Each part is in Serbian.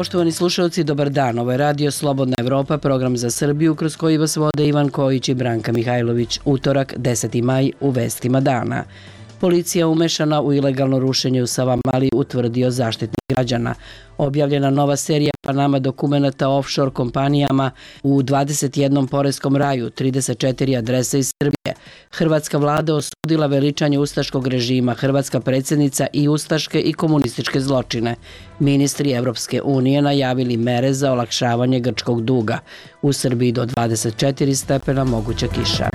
Poštovani slušalci, dobar dan. Ovo je Radio Slobodna Evropa, program za Srbiju kroz koji vas vode Ivan Kojić i Branka Mihajlović. Utorak, 10. maj, u vestima dana. Policija umešana u ilegalno rušenje u Savamali, utvrdio Zaštitnik građana. Objavljena nova serija Panama dokumenata o offshore kompanijama u 21 poreskom raju, 34 adrese iz Srbije. Hrvatska vlada osudila veličanje ustaškog režima, hrvatska predsjednica i ustaške i komunističke zločine. Ministri Evropske unije najavili mere za olakšavanje grčkog duga. U Srbiji do 24 stepena moguća kiša.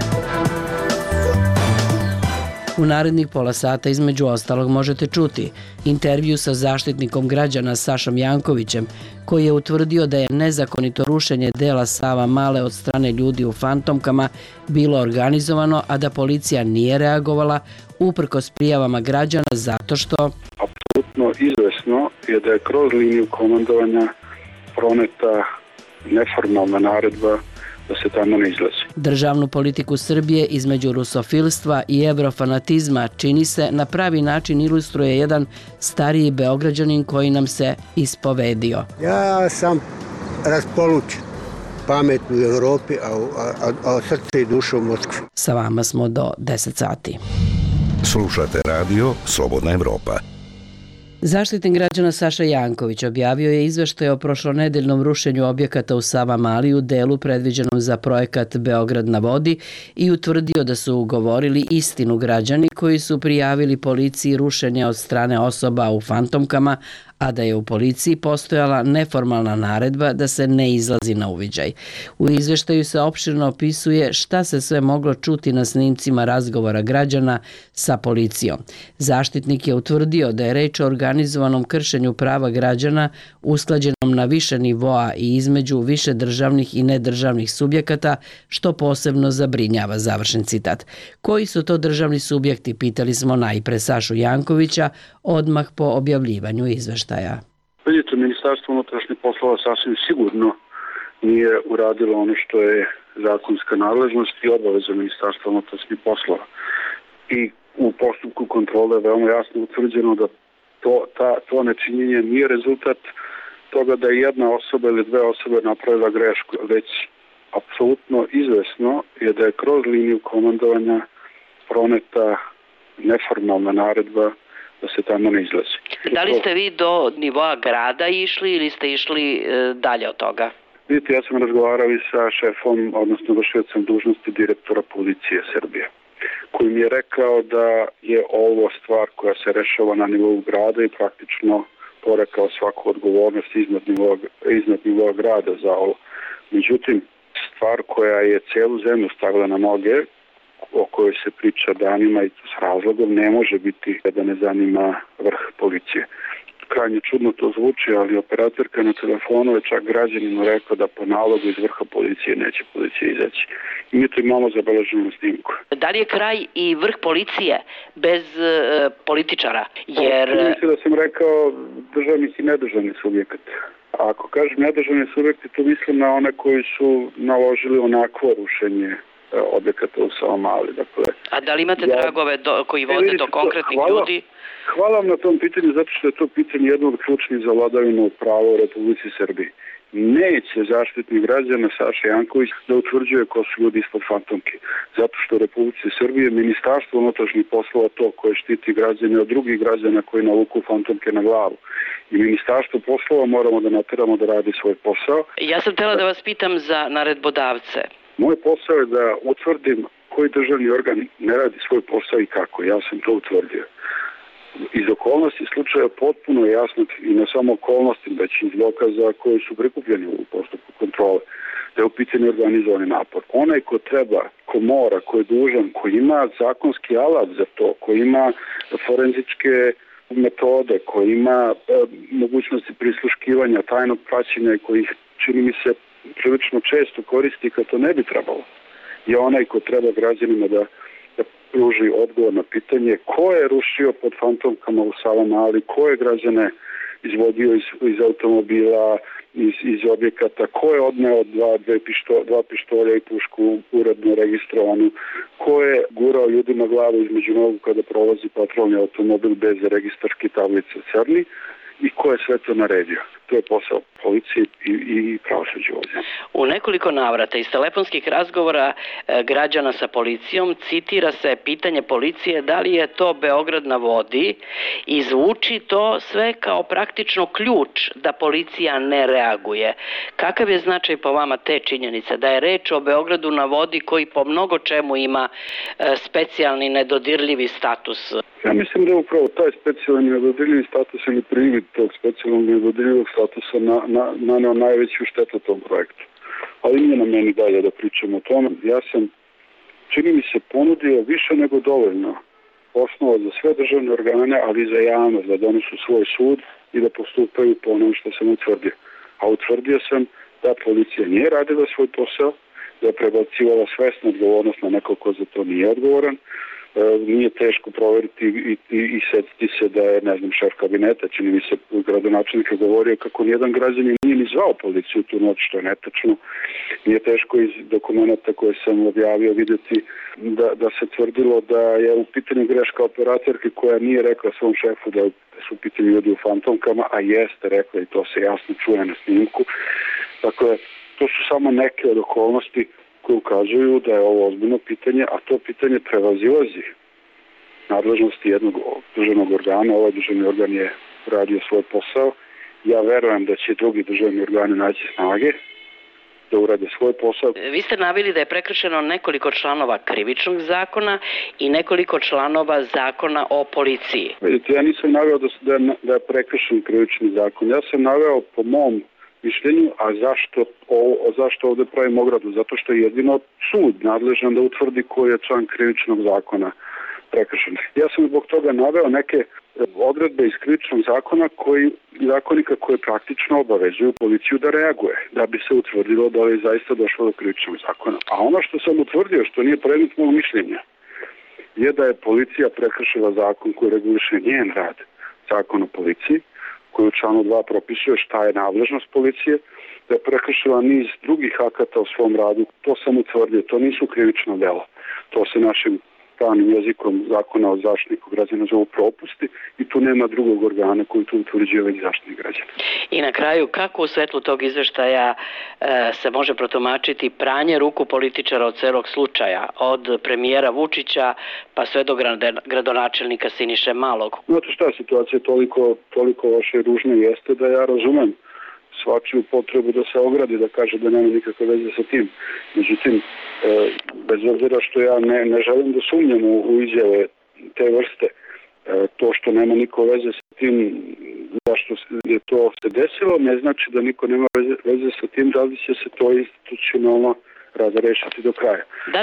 U narednih pola sata između ostalog možete čuti intervju sa Zaštitnikom građana Sašom Jankovićem, koji je utvrdio da je nezakonito rušenje dela Savamale od strane ljudi u fantomkama bilo organizovano, a da policija nije reagovala uprkos prijavama građana zato što... Apsolutno izvesno je da je kroz liniju komandovanja proneta neformalna naredba da se tamo ne izlazi. Državnu politiku Srbije između rusofilstva i evrofanatizma čini se na pravi način ilustruje jedan stariji Beograđanin koji nam se ispovedio. Ja sam raspolučen, pamet u Evropi, a srce i duša u Moskvi. Sa vama smo do 10 sati. Slušate radio Slobodna Evropa. Zaštitnik građana Saša Janković objavio je izveštaj o prošlonedeljnom rušenju objekata u Savamali u delu predviđenom za projekat Beograd na vodi i utvrdio da su ugovorili istinu građani koji su prijavili policiji rušenje od strane osoba u fantomkama, a da je u policiji postojala neformalna naredba da se ne izlazi na uviđaj. U izveštaju se opširno opisuje šta se sve moglo čuti na snimcima razgovora građana sa policijom. Zaštitnik je utvrdio da je reč o organizovanom kršenju prava građana usklađenom na više nivoa i između više državnih i nedržavnih subjekata, što posebno zabrinjava, završen citat. Koji su to državni subjekti, pitali smo najpre Sašu Jankovića odmah po objavljivanju izveštaja. Vidite, Ministarstvo unutrašnjih poslova sasvim sigurno nije uradilo ono što je zakonska nadležnost i obaveza Ministarstva unutrašnjih poslova. I u postupku kontrole je veoma jasno utvrđeno da to nečinjenje nije rezultat toga da je jedna osoba ili dve osobe napravila grešku, već apsolutno izvesno je da je kroz liniju komandovanja proneta neformalna naredba da se tamo ne izlazi. Da li ste vi do nivoa grada išli ili ste išli dalje od toga? Vidite, ja sam razgovarao i sa šefom, odnosno vršiocem dužnosti direktora policije Srbije, koji mi je rekao da je ovo stvar koja se rešava na nivou grada i praktično porekao svaku odgovornost iznad nivoa grada za ovo. Međutim, stvar koja je celu zemlju stavila na noge, o kojoj se priča danima i s razlogom, ne može biti da ne zanima vrh policije. Krajnje čudno to zvuči, ali operatorka na telefonu je čak građaninu rekao da po nalogu iz vrha policije neće policija izaći. I mi to imamo zabeleženo na snimku. Da li je kraj i vrh policije bez političara? Mislim da sam rekao državnih i nedržavnih subjekata. A ako kažem nedržavni subjekti, to mislim na one koji su naložili onakvo rušenje objekata u Savamali. Dakle, a da li imate tragove koji vode do konkretnih ljudi? Hvala vam na tom pitanju, zato što je to pitanje jedno od ključnih za vladavinu prava u Republici Srbiji. Neće Zaštitnik građana Saša Janković da utvrđuje ko su ljudi ispod fantomke. Zato što u Republici Srbije Ministarstvo unutrašnjih poslova to koje štiti građane od drugih građana koji navuku fantomke na glavu. I Ministarstvo poslova moramo da nateramo da radi svoj posao. Ja sam htjela da vas pitam za naredbodavce. Moj posao je da utvrdim koji državni organ ne radi svoj posao i kako. Ja sam to utvrdio. Iz okolnosti slučaja potpuno jasno i ne samo okolnosti, već iz dokaza koji su prikupljeni u postupku kontrole, da je u pitanju organizovani napor. Onaj ko treba, ko mora, ko je dužan, ko ima zakonski alat za to, ko ima forenzičke metode, ko ima mogućnosti prisluškivanja, tajnog praćenja i kojih, čini mi se, prilično često koristi kad to ne bi trebalo, je onaj ko treba građanima da pruži odgovor na pitanje ko je rušio pod fantomkama u Savamali, ko je građane izvodio iz automobila, iz objekata, ko je odneo dva pištolja i pušku uredno registrovanu, ko je gurao ljudima glavu između nogu kada prolazi patrolni automobil bez registarske tablice crni i ko je sve to naredio. To je posao policije i pravosuđa ovdje. U nekoliko navrata iz telefonskih razgovora građana sa policijom citira se pitanje policije da li je to Beograd na vodi i zvuči to sve kao praktično ključ da policija ne reaguje. Kakav je značaj po vama te činjenice da je reč o Beogradu na vodi koji po mnogo čemu ima specijalni nedodirljivi status? Ja mislim da je upravo taj specijalni nedodirljivi status ili privid tog specijalnog nedodirljivog statusa naneo najveću štetu tom projektu. Ali nije na meni dalje da pričam o tome. Ja sam, čini mi se, ponudio više nego dovoljno osnova za sve državne organe, ali i za javnost, da donesu svoj sud i da postupaju po onom što sam utvrdio. A utvrdio sam da policija nije radila svoj posao, da je prebacivala svesnu odgovornost na nekog ko za to nije odgovoran. Nije teško proveriti i setiti se da je, ne znam, šef kabineta, čini mi se, gradonačelnik je govorio kako nijedan građanin nije ni zvao policiju tu noć, što je netačno. Nije teško iz dokumenta koje sam objavio vidjeti da se tvrdilo da je u pitanju greška operatorke koja nije rekla svom šefu da su u pitanju ljudi u fantomkama, a jeste rekla i to se jasno čuje na snimku. Dakle, to su samo neke od okolnosti koji ukazuju da je ovo ozbiljno pitanje, a to pitanje prevazilazi nadležnosti jednog državnog organa. Ovaj državni organ je radio svoj posao. Ja verujem da će drugi državni organi naći snage da urade svoj posao. Vi ste naveli da je prekršeno nekoliko članova krivičnog zakona i nekoliko članova zakona o policiji. Vidite, ja nisam naveo da je prekršen krivični zakon. Ja sam naveo po mom mišljenju, a zašto ovdje pravimo ogradu? Zato što je jedino sud nadležan da utvrdi koji je član krivičnog zakona prekršen. Ja sam zbog toga naveo neke odredbe iz krivičnog zakonika koje praktično obavezuju policiju da reaguje, da bi se utvrdilo da li je zaista došlo do krivičnog zakona. A ono što sam utvrdio, što nije predmet mog mišljenja, je da je policija prekršila zakon koji reguliše njen rad, zakon o policiji, koji u članu 2 propisuje šta je nadležnost policije, da je prekršila niz drugih akata u svom radu. To sam utvrdio, to nisu krivično dela. To se našim pravnim jezikom zakona o zaštitniku građana zovu propusti i tu nema drugog organa koji tu utvrđuje već zaštitnik građana. I na kraju, kako u svetlu tog izveštaja se može protumačiti pranje ruku političara od celog slučaja, od premijera Vučića pa sve do gradonačelnika Siniše Malog? Znate šta je situacija toliko loše i ružna jeste da ja razumem svačiju potrebu da se ogradi, da kaže da nema nikakve veze sa tim. Međutim, bez obzira što ja ne želim da sumnjam u izjave te vrste, to što nema niko veze sa tim zašto je to se desilo, ne znači da niko nema veze sa tim, da li će se to institucionalno razrešiti do kraja.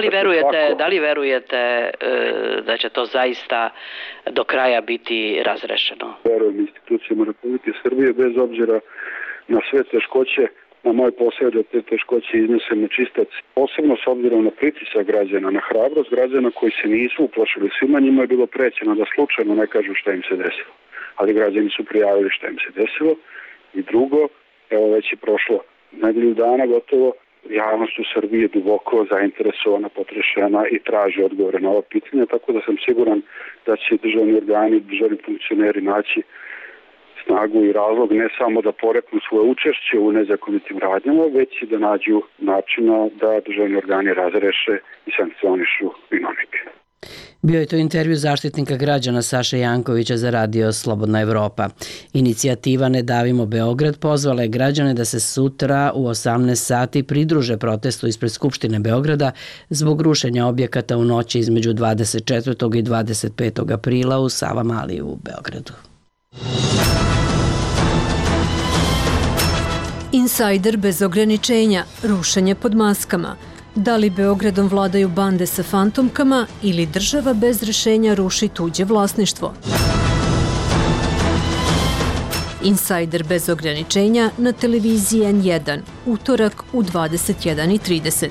Da li verujete da će to zaista do kraja biti razrešeno? Verujem institucijama Republike Srbije, bez obzira na sve teškoće, na moj posao da te teškoće iznesem na čistac, posebno s obzirom na pritisak građana, na hrabrost građana koji se nisu uplašili. Svima njima je bilo prećeno da slučajno ne kažu šta im se desilo. Ali građani su prijavili šta im se desilo. I drugo, evo već je prošlo nedelju dana gotovo, javnost u Srbiji je duboko zainteresovana, potrešena i traži odgovore na ova pitanja, tako da sam siguran da će državni organi, državni funkcioneri naći snagu i razlog ne samo da poreknu svoje učešće u nezakonitim radnjama, već i da nađu načina da državni organi razreše i sankcionišu vinovnike. Bio je to intervju zaštitnika građana Saše Jankovića za radio Slobodna Evropa. Inicijativa Ne davimo Beograd pozvala je građane da se sutra u 18 sati pridruže protestu ispred Skupštine Beograda zbog rušenja objekata u noći između 24. i 25. aprila u Savamali u Beogradu. Insajder bez ograničenja, rušenje pod maskama. Da li Beogradom vladaju bande sa fantomkama ili država bez rešenja ruši tuđe vlasništvo? Insajder bez ograničenja na televiziji N1, utorak u 21:30.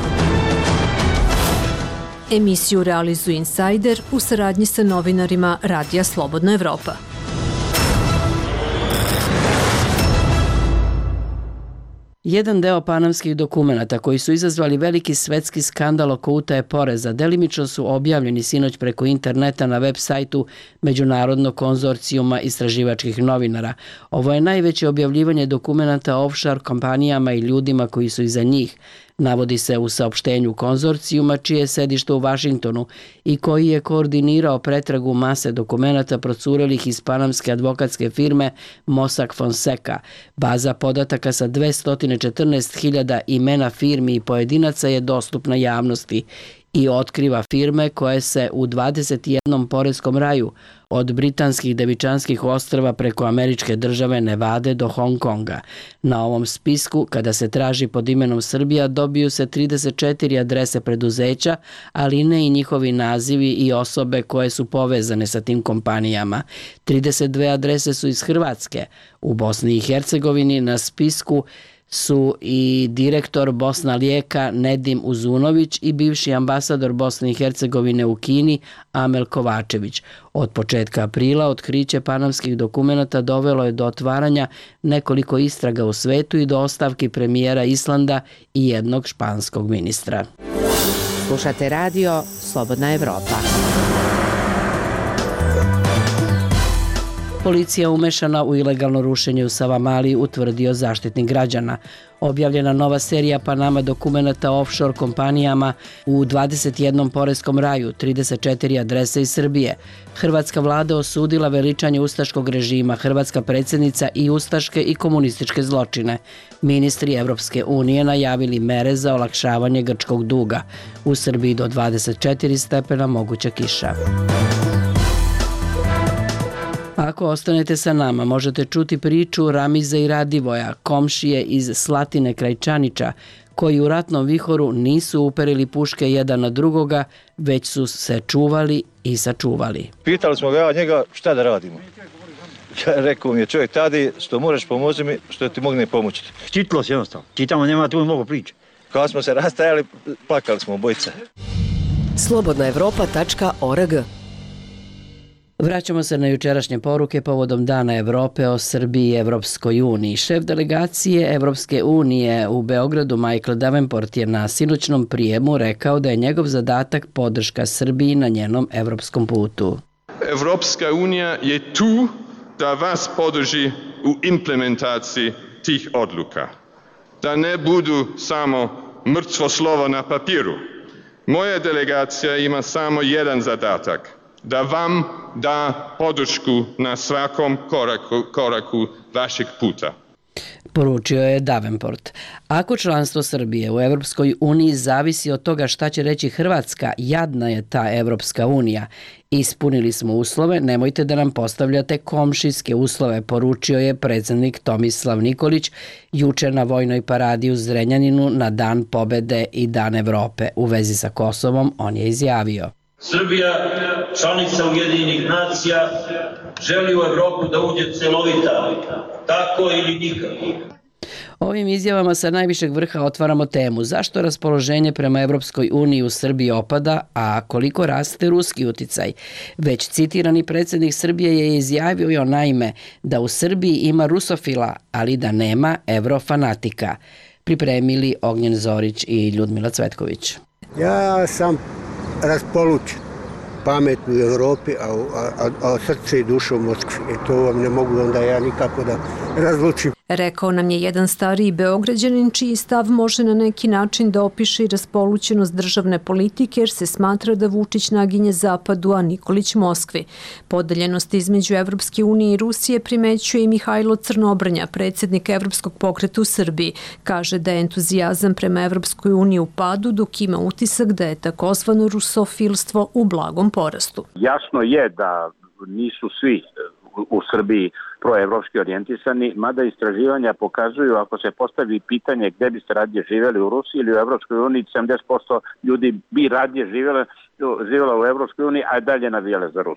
Emisiju realizuje Insajder u saradnji sa novinarima Radija Slobodna Evropa. Jedan deo panamskih dokumenata koji su izazvali veliki svetski skandal oko utaje poreza delimično su objavljeni sinoć preko interneta na web sajtu Međunarodnog konzorcijuma istraživačkih novinara. Ovo je najveće objavljivanje dokumenata o offshore kompanijama i ljudima koji su iza njih, navodi se u saopštenju konzorcijuma čije je sedište u Vašingtonu i koji je koordinirao pretragu mase dokumenata procurelih iz panamske advokatske firme Mossack Fonseca. Baza podataka sa 214.000 imena firmi i pojedinaca je dostupna javnosti i otkriva firme koje se u 21 poreskom raju od britanskih Devičanskih ostrva preko američke države Nevade do Hong Konga. Na ovom spisku, kada se traži pod imenom Srbija, dobiju se 34 adrese preduzeća, ali ne i njihovi nazivi i osobe koje su povezane sa tim kompanijama. 32 adrese su iz Hrvatske. U Bosni i Hercegovini na spisku su i direktor Bosna Lijeka Nedim Uzunović i bivši ambasador Bosne i Hercegovine u Kini Amel Kovačević. Od početka aprila otkriće panamskih dokumenata dovelo je do otvaranja nekoliko istraga u svetu i do ostavki premijera Islanda i jednog španskog ministra. Slušate radio Slobodna Evropa. Policija umešana u ilegalno rušenje u Savamali, utvrdio Zaštitnik građana. Objavljena nova serija Panama dokumenata o offshore kompanijama u 21 poreskom raju, 34 adrese iz Srbije. Hrvatska vlada osudila veličanje ustaškog režima, hrvatska predsjednica i ustaške i komunističke zločine. Ministri Evropske unije najavili mere za olakšavanje grčkog duga. U Srbiji do 24 stepena moguća kiša. Ako ostanete sa nama, možete čuti priču Ramiza i Radivoja, komšije iz Slatine kraj Čanića, koji u ratnom vihoru nisu uperili puške jedan na drugoga, već su se čuvali i sačuvali. Pitali smo ga njega šta da radimo. Rekao mi je čovjek tadi, što možeš pomoći mi, što ti mogne pomoći. Čitilo se jednostavno. Čitamo, nema tu mnogo priče. Kada smo se rastajali, plakali smo obojica. slobodnaevropa.org. Vraćamo se na jučerašnje poruke povodom Dana Evrope o Srbiji i Evropskoj uniji. Šef delegacije Evropske unije u Beogradu Michael Davenport je na sinoćnom prijemu rekao da je njegov zadatak podrška Srbiji na njenom evropskom putu. Evropska unija je tu da vas podrži u implementaciji tih odluka. Da ne budu samo mrtvo slovo na papiru. Moja delegacija ima samo jedan zadatak – da vam da podršku na svakom koraku vašeg puta. Poručio je Davenport. Ako članstvo Srbije u Evropskoj uniji zavisi od toga šta će reći Hrvatska, jadna je ta Evropska unija. Ispunili smo uslove, nemojte da nam postavljate komšijske uslove, poručio je predsjednik Tomislav Nikolić juče na vojnoj paradi u Zrenjaninu na Dan pobede i Dan Evrope. U vezi sa Kosovom on je izjavio: Srbija, članica Ujedinjenih nacija, želi u Evropu da uđe celovita, tako ili nikako. Ovim izjavama sa najvišeg vrha otvaramo temu zašto raspoloženje prema Evropskoj uniji u Srbiji opada, a koliko raste ruski uticaj. Već citirani predsjednik Srbije je izjavio naime da u Srbiji ima rusofila, ali da nema evrofanatika. Pripremili Ognjen Zorić i Ljudmila Cvetković. Ja sam raspolučen, pametni u Evropi, a srce i duša u Moskvi. To vam ne mogu onda ja nikako da razlučim. Rekao nam je jedan stariji Beograđanin čiji stav može na neki način da opiše i raspolućenost državne politike jer se smatra da Vučić naginje zapadu, a Nikolić Moskvi. Podeljenost između Evropske unije i Rusije primećuje i Mihajlo Crnobrnja, predsjednik Evropskog pokreta u Srbiji. Kaže da je entuzijazam prema Evropskoj uniji u padu, dok ima utisak da je takozvano rusofilstvo u blagom porastu. Jasno je da nisu svi u Srbiji proevropski orijentisani, mada istraživanja pokazuju ako se postavi pitanje gde biste radije živjeli u Rusiji ili u Evropskoj uniji, 70% ljudi bi radije živjela u Evropskoj uniji, a dalje navijale za Rusiju.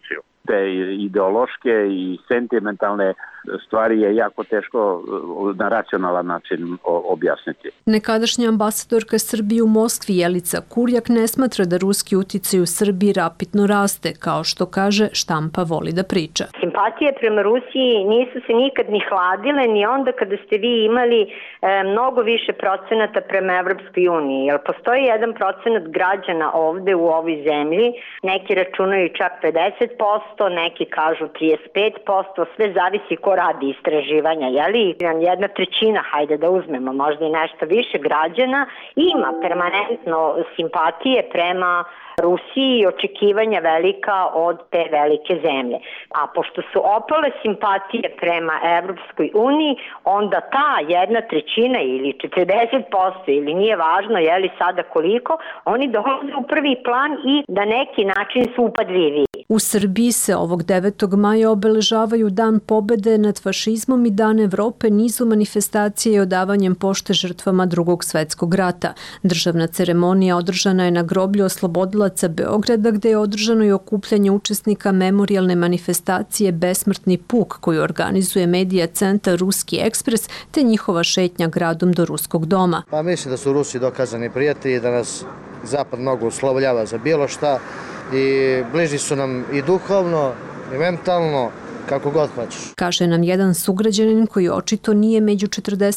Te ideološke i sentimentalne stvari je jako teško na racionalan način objasniti. Nekadašnja ambasadorka Srbije u Moskvi Jelica Kurjak ne smatra da ruski uticaj u Srbiji rapidno raste, kao što kaže, štampa voli da priča. Simpatije prema Rusiji nisu se nikad ni hladile, ni onda kada ste vi imali mnogo više procenata prema Evropskoj uniji. Jer postoji 1% građana ovde u ovoj zemlji, neki računaju čak 50%, neki kažu 35%, sve zavisi ko radi istraživanja, jeli? 1/3, hajde da uzmemo, možda i nešto više građana, ima permanentno simpatije prema Rusiji i očekivanja velika od te velike zemlje. A pošto su opale simpatije prema Evropskoj uniji, onda ta 1/3 ili 40% ili nije važno je li sada koliko, oni dolaze u prvi plan i na neki način su upadljiviji. U Srbiji se ovog 9. maja obeležavaju Dan pobede nad fašizmom i Dan Evrope nizu manifestacije i odavanjem pošte žrtvama Drugog svetskog rata. Državna ceremonija održana je na groblju oslobodilaca Beograda, gde je održano i okupljanje učesnika memorijalne manifestacije Besmrtni puk, koju organizuje medija centar Ruski ekspres, te njihova šetnja gradom do Ruskog doma. Pa mislim da su Rusi dokazani prijatelji, da nas Zapad mnogo uslovljava za bilo šta i bliži su nam i duhovno i mentalno, kako god hoćeš. Kaže nam jedan sugrađanin koji očito nije među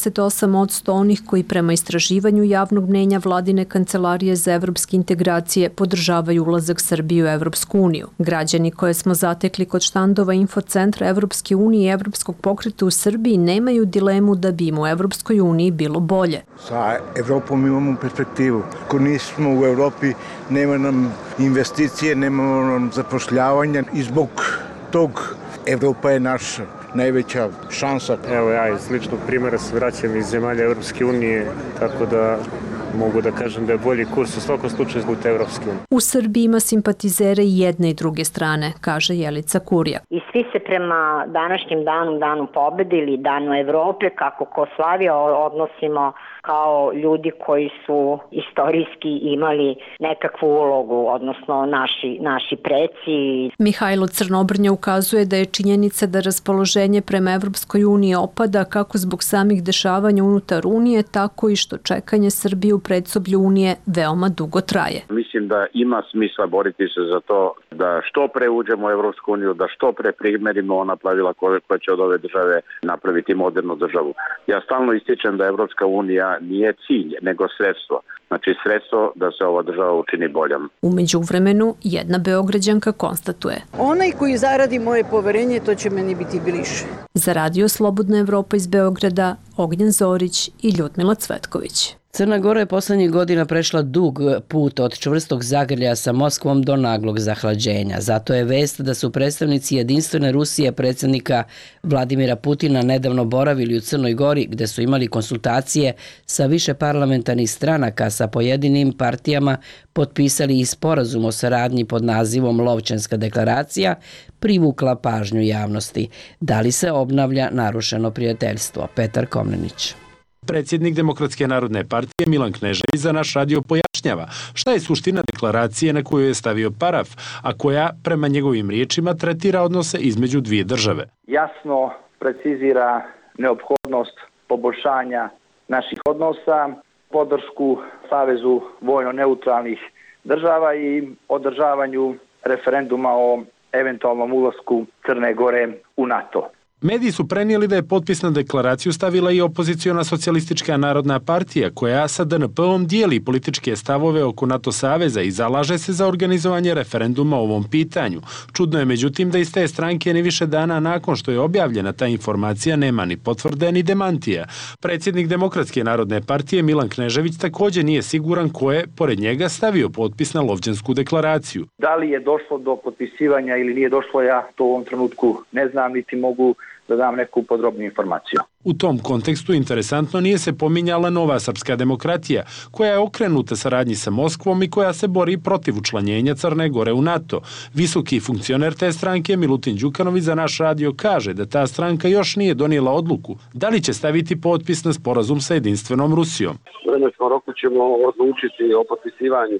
48% onih koji prema istraživanju javnog mnjenja Vladine kancelarije za evropske integracije podržavaju ulazak Srbije u Evropsku uniju. Građani koje smo zatekli kod štandova Infocentra Evropske unije i Evropskog pokreta u Srbiji nemaju dilemu da bi im u Evropskoj uniji bilo bolje. Sa Evropom imamo perspektivu. Ako nismo u Evropi, nema nam investicije, nemamo nam zapošljavanja i zbog tog Evropa je naša najveća šansa. Evo ja iz ličnog primjera se vraćam iz zemalja Evropske unije, tako da mogu da kažem da je bolji kurs u svakom slučaju zbog Evropske unije. U Srbiji ima simpatizere i jedne i druge strane, kaže Jelica Kurjak. I svi se prema današnjem danu, Danu pobede ili Danu Evrope, kako ko slavi, odnosimo kao ljudi koji su istorijski imali nekakvu ulogu, odnosno naši preci. Mihajlo Crnobrnja ukazuje da je činjenica da raspoloženje prema Evropskoj uniji opada kako zbog samih dešavanja unutar Unije, tako i što čekanje Srbije u predsoblju Unije veoma dugo traje. Mislim da ima smisla boriti se za to da što pre uđemo u Evropsku uniju, da što pre primerimo ona pravila koja će od ove države napraviti modernu državu. Ja stalno ističem da Evropska unija nije cilj, nego sredstvo. Znači sredstvo da se ova država učini boljom. U međuvremenu, jedna Beograđanka konstatuje: onaj koji zaradi moje poverenje, to će meni biti bliže. Za Radio Slobodna Evropa iz Beograda, Ognjen Zorić i Ljudmila Cvetković. Crna Gora je poslednjih godina prešla dug put od čvrstog zagrljaja sa Moskvom do naglog zahlađenja. Zato je vest da su predstavnici Jedinstvene Rusije predsjednika Vladimira Putina nedavno boravili u Crnoj Gori, gde su imali konsultacije sa više parlamentarnih stranaka, sa pojedinim partijama potpisali i sporazum o saradnji pod nazivom Lovćenska deklaracija, privukla pažnju javnosti. Da li se obnavlja narušeno prijateljstvo? Petar Komnenić. Predsjednik Demokratske narodne partije Milan Knežević za naš radio pojašnjava šta je suština deklaracije na koju je stavio paraf, a koja, prema njegovim riječima, tretira odnose između dvije države. Jasno precizira neophodnost poboljšanja naših odnosa, podršku Savezu vojno-neutralnih država i održavanju referenduma o eventualnom ulasku Crne Gore u NATO. Mediji su prenijeli da je potpis na deklaraciju stavila i opoziciona socijalistička narodna partija, koja sa DNP-om dijeli političke stavove oko NATO saveza i zalaže se za organizovanje referenduma o ovom pitanju. Čudno je međutim da iz te stranke ni više dana nakon što je objavljena ta informacija nema ni potvrde ni demantija. Predsjednik Demokratske narodne partije Milan Knežević također nije siguran ko je, pored njega, stavio potpis na Lovćensku deklaraciju. Da li je došlo do potpisivanja ili nije došlo, ja to u ovom trenutku ne znam, niti mogu da dam neku podrobnu informaciju. U tom kontekstu interesantno nije se pominjala Nova srpska demokratija, koja je okrenuta saradnji sa Moskvom i koja se bori protiv učlanjenja Crne Gore u NATO. Visoki funkcioner te stranke Milutin Đukanović za naš radio kaže da ta stranka još nije donijela odluku da li će staviti potpis na sporazum sa Jedinstvenom Rusijom. U vremenskom roku ćemo odlučiti o potpisivanju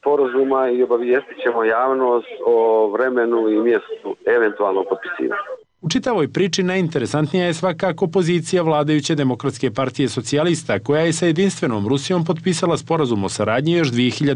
sporazuma i obavijestit ćemo javnost o vremenu i mjestu eventualnog potpisivanja. U čitavoj priči najinteresantnija je svakako pozicija vladajuće Demokratske partije socijalista, koja je sa jedinstvenom Rusijom potpisala sporazum o saradnji još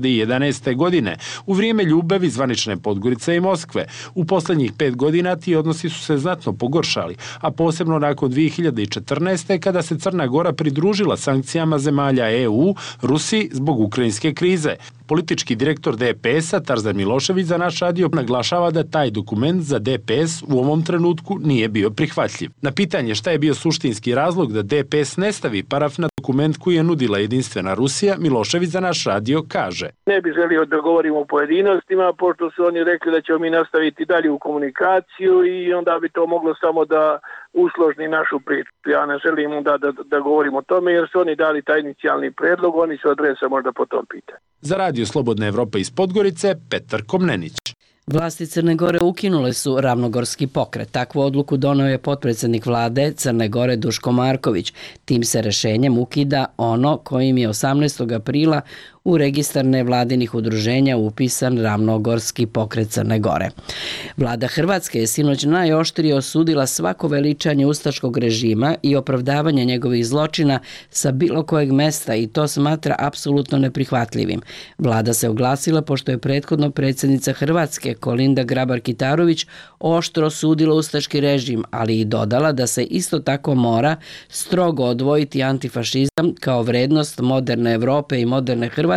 2011. godine, u vrijeme ljubavi zvanične Podgorice i Moskve. U posljednjih 5 godina ti odnosi su se znatno pogoršali, a posebno nakon 2014. kada se Crna Gora pridružila sankcijama zemalja EU Rusiji zbog ukrajinske krize. Politički direktor DPS-a Tarzan Milošević za naš radio naglašava da taj dokument za DPS u ovom trenutku nije bio prihvatljiv. Na pitanje šta je bio suštinski razlog da DPS ne stavi paraf na dokument koji je nudila jedinstvena Rusija, Milošević za naš radio kaže: Ne bi želio da govorimo o pojedinostima, pošto su oni rekli da ćemo mi nastaviti dalje u komunikaciju i onda bi to moglo samo da usložni našu priču. Ja ne želim da govorim o tome jer su oni dali taj inicijalni predlog, oni su adresa možda po tom pitanju. Za radio Slobodna Evropa iz Podgorice, Petar Komnenić. Vlasti Crne Gore ukinule su ravnogorski pokret. Takvu odluku doneo je potpredsjednik vlade Crne Gore Duško Marković. Tim se rešenjem ukida ono kojim je 18. aprila u registar nevladinih udruženja upisan ravnogorski pokret Crne Gore. Vlada Hrvatske je sinoć najoštrije osudila svako veličanje ustaškog režima i opravdavanje njegovih zločina sa bilo kojeg mesta i to smatra apsolutno neprihvatljivim. Vlada se oglasila pošto je prethodno predsjednica Hrvatske Kolinda Grabar-Kitarović oštro osudila ustaški režim, ali i dodala da se isto tako mora strogo odvojiti antifašizam kao vrednost moderne Evrope i moderne Hrvatske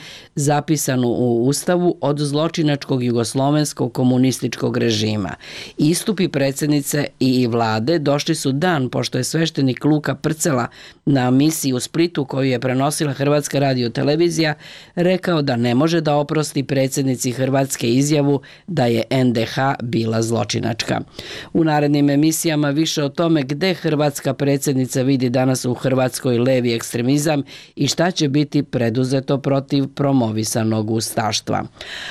zapisanu u Ustavu od zločinačkog jugoslovenskog komunističkog režima. Istupi predsjednice i vlade došli su dan pošto je sveštenik Luka Prcela na misiji u Splitu koju je prenosila Hrvatska radiotelevizija rekao da ne može da oprosti predsjednici Hrvatske izjavu da je NDH bila zločinačka. U narednim emisijama više o tome gde hrvatska predsjednica vidi danas u Hrvatskoj levi ekstremizam i šta će biti preduzeto protiv promovisanog ustaštva.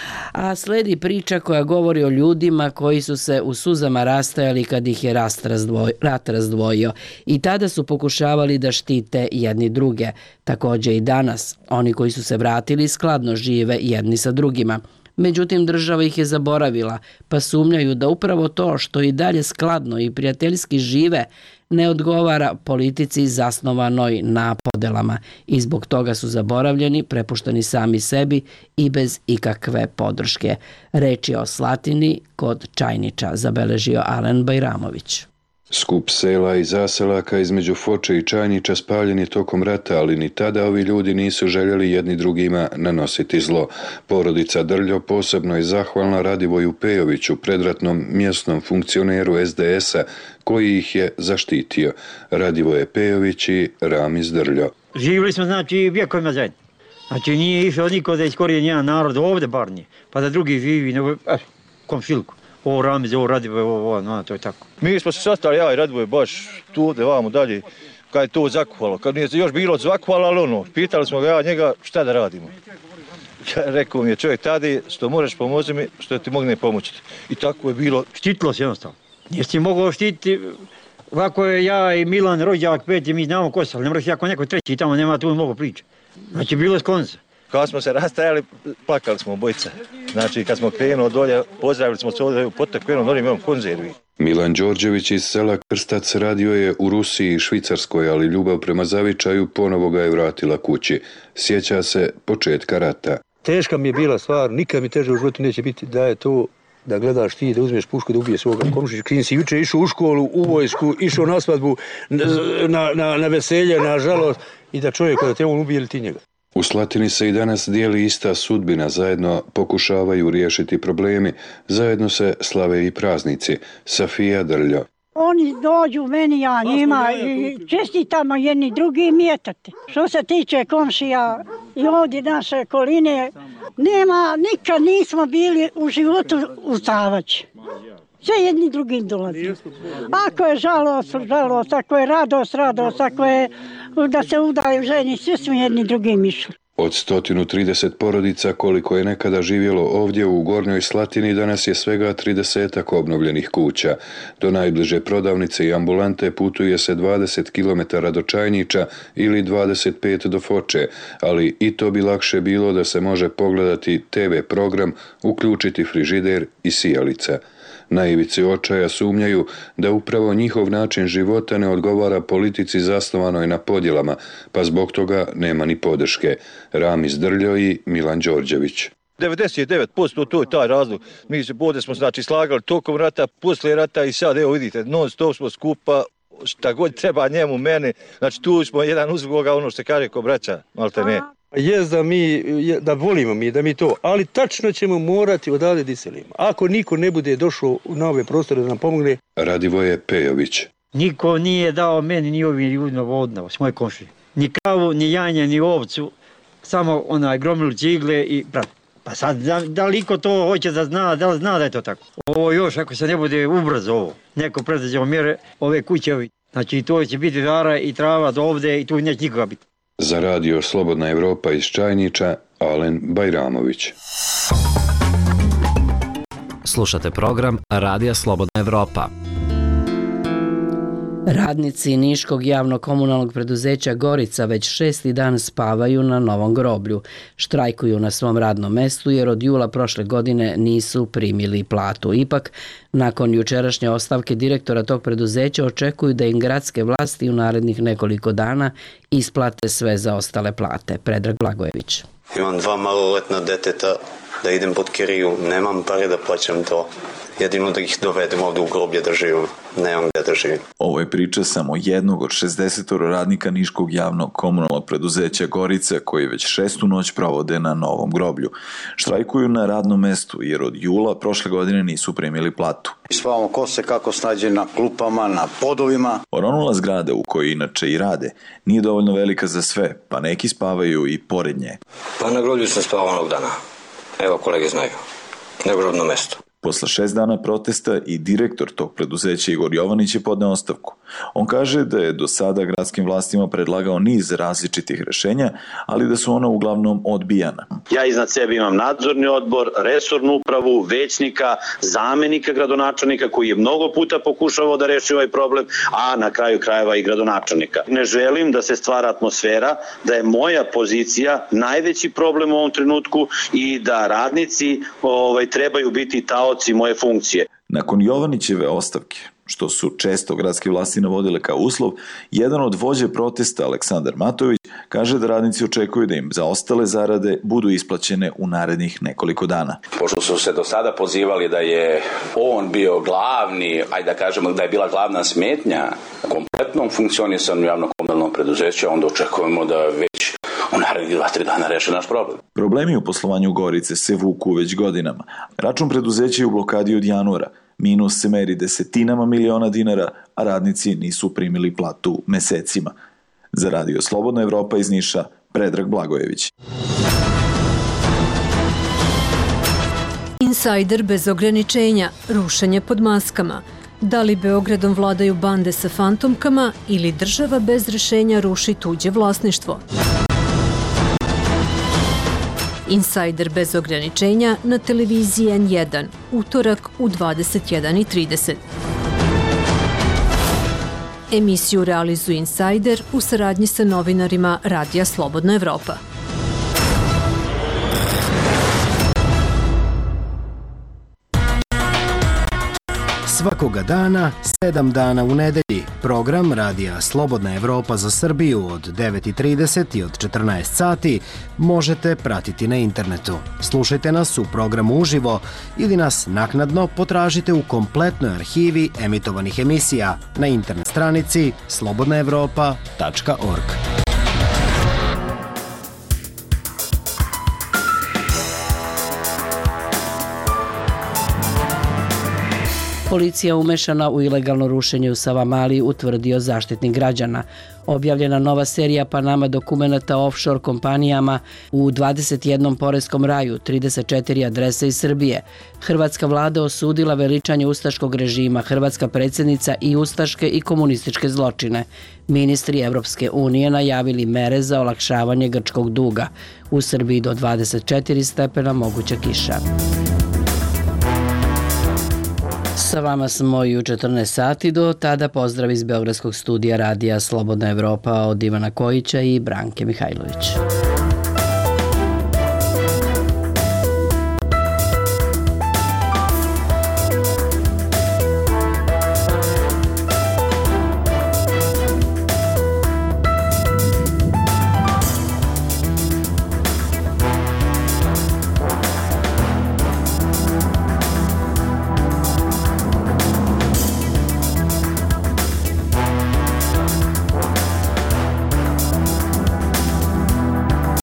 A sledi priča koja govori o ljudima koji su se u suzama rastajali kad ih je rat razdvojio i tada su pokušavali da štite jedni druge. Također i danas, oni koji su se vratili skladno žive jedni sa drugima. Međutim, država ih je zaboravila, pa sumnjaju da upravo to što i dalje skladno i prijateljski žive ne odgovara politici zasnovanoj na podelama i zbog toga su zaboravljeni, prepušteni sami sebi i bez ikakve podrške. Reč je o Slatini kod Čajniča, zabeležio Alen Bajramović. Skup sela i zaselaka između Foče i Čajniča spaljen je tokom rata, ali ni tada ovi ljudi nisu željeli jedni drugima nanositi zlo. Porodica Drljo posebno je zahvalna Radivoju Pejoviću, predratnom mjesnom funkcioneru SDS-a, koji ih je zaštitio. Radivoje Pejović i Ramiz Drljo. Živjeli smo, znači, vjekovima zajedno. Znači, nije išao niko da iskorije jedan narod ovdje bar nije, pa da drugi živi, nego komšilku. Ovo Ramiz, ovo Radivoje, ovo, to je tako. Mi smo se sastali, ja i Radivoje, baš tu, ovdje, vamo dalje, kad je to zakuvalo. Kad nije još bilo zakuvalo, ali pitali smo ga ja njega šta da radimo. Rekao mi je čovjek tada, što možeš pomoći mi, što ti mogne pomoći. I tako je bilo. Štitilo se jednostavno. Jesi ti mogao štititi, ovako je ja i Milan, rođak, peti, mi znamo ko se, ali ne moraš jako neko treći, tamo nema tu mnogo priče. Znači, bilo je skonca. Kad smo se rastajali, plakali smo obojica. Znači, kad smo krenuli dolje, pozdravili smo se ovdje u potak, krenuli dolje, imamo konzervi. Milan Đorđević iz sela Krstac radio je u Rusiji i Švicarskoj, ali ljubav prema zavičaju ponovo ga je vratila kući. Sjeća se početka rata. Teška mi je bila stvar, nikad mi teže u životu neće biti da je to da gledaš ti, da uzmeš pušku, da ubiješ svoga komšića. Klin si jučer išao u školu, u vojsku, išao na svadbu, na veselje, na žalost i da čovjek kada te on ubije ili ti njega. U Slatini se i danas dijeli ista sudbina, zajedno pokušavaju riješiti problemi, zajedno se slave i praznici. Safija Drljo. Oni dođu meni, ja njima i čestitamo jedni drugi mjetate. Što se tiče komšija i ovdje naše koline, nikad nismo bili u životu u Savači. Sve jedni drugim dolazi. Ako je žalost, ako je radost, ako je da se udaju ženi, svi smo jedni drugim išli. Od 130 porodica koliko je nekada živjelo ovdje u Gornjoj Slatini, danas je svega 30 obnovljenih kuća. Do najbliže prodavnice i ambulante putuje se 20 km do Čajnića ili 25 do Foče, ali i to bi lakše bilo da se može pogledati TV program, uključiti frižider i sijalica. Na ivici očaja sumnjaju da upravo njihov način života ne odgovara politici zasnovanoj na podjelama, pa zbog toga nema ni podrške. Ramiz Drljo i Milan Đorđević. 99% to je taj razlog. Mi se ovdje smo slagali tokom rata, poslije rata i sad evo vidite, non stop smo skupa, šta god treba njemu, mene. Znači tu smo jedan uz Boga, ono što se kaže ko braća, malte ne. Jest da volimo mi, da mi to, ali tačno ćemo morati odavde da iselimo. Ako niko ne bude došao na ove prostore da nam pomogne. Radivoje Pejović. Niko nije dao meni ni ovim ljudima vodno, s moje komšije. Ni kravu, ni janje, ni ovcu, samo gromili cigle i brat. Pa sad, da li iko to hoće da zna, da li zna da je to tako? Ovo još, ako se ne bude ubrzo ovo, neko predviđao mjere, ove kuće ovi. Znači to će biti dara i trava do ovde i tu neće nikoga biti. Za radio Slobodna Evropa iz Čajnića, Alen Bajramović. Slušate program Radija Slobodna Evropa. Radnici Niškog javno-komunalnog preduzeća Gorica već 6. dan spavaju na novom groblju. Štrajkuju na svom radnom mestu jer od jula prošle godine nisu primili platu. Ipak, nakon jučerašnje ostavke direktora tog preduzeća očekuju da im gradske vlasti u narednih nekoliko dana isplate sve zaostale plate. Predrag Blagojević. Imam 2 maloletna deteta da idem pod kiriju, nemam pare da plaćam to. Jedino da ih dovedem ovdje u groblje da živim. Nemam gdje da živim. Ovo je priča samo jednog od 60 radnika Niškog javnog komunalnog preduzeća Gorica koji već 6. noć provode na novom groblju. Štrajkuju na radnom mestu jer od jula prošle godine nisu primili platu. Spavamo ko se kako snađe na klupama, na podovima. Oronula zgrada u kojoj inače i rade nije dovoljno velika za sve, pa neki spavaju i pored nje. Pa na groblju sam spavao onog dana. Evo kolege znaju. Na grobno mesto. Posle 6 dana protesta i direktor tog preduzeća Igor Jovanić je podneo ostavku. On kaže da je do sada gradskim vlastima predlagao niz različitih rešenja, ali da su ona uglavnom odbijana. Ja iznad sebe imam nadzorni odbor, resornu upravu, većnika, zamenika gradonačelnika koji je mnogo puta pokušavao da reši ovaj problem, a na kraju krajeva i gradonačelnika. Ne želim da se stvara atmosfera da je moja pozicija najveći problem u ovom trenutku i da radnici trebaju biti taoci moje funkcije. Nakon Jovanićeve ostavke, što su često gradske vlasti navodile kao uslov, jedan od vođe protesta, Aleksandar Matović, kaže da radnici očekuju da im zaostale zarade budu isplaćene u narednih nekoliko dana. Pošto su se do sada pozivali da je on bio glavni, ajde da kažemo da je bila glavna smetnja kompletnom funkcionisanju javno-komunalnog preduzeća, onda očekujemo da već u narednih 2-3 dana reše naš problem. Problemi u poslovanju Gorice se vuku već godinama. Račun preduzeća je u blokadi od januara. Minus se meri desetinama miliona dinara, a radnici nisu primili platu mesecima. Za radio Slobodna Evropa iz Niša, Predrag Blagojević. Insajder bez ograničenja, rušenje pod maskama. Da li Beogradom vladaju bande sa fantomkama ili država bez rešenja ruši tuđe vlasništvo? Insajder bez ograničenja na televiziji N1, utorak u 21:30. Emisiju realizuje Insajder u saradnji sa novinarima Radija Slobodna Evropa. Svakoga dana, 7 dana u nedelji, program Radija Slobodna Evropa za Srbiju od 9:30 i od 14 sati možete pratiti na internetu. Slušajte nas u programu uživo ili nas naknadno potražite u kompletnoj arhivi emitovanih emisija na internet stranici slobodnaevropa.org. Policija umešana u ilegalno rušenje u Savamali, utvrdio Zaštitnik građana. Objavljena nova serija Panama dokumenata offshore kompanijama u 21 poreskom raju, 34 adrese iz Srbije. Hrvatska vlada osudila veličanje ustaškog režima, hrvatska predsjednica i ustaške i komunističke zločine. Ministri Evropske unije najavili mere za olakšavanje grčkog duga. U Srbiji do 24 stepena moguća kiša. Sa vama smo i u 14 sati, do tada pozdrav iz Beogradskog studija radija Slobodna Evropa od Ivana Kojića i Branke Mihajlović.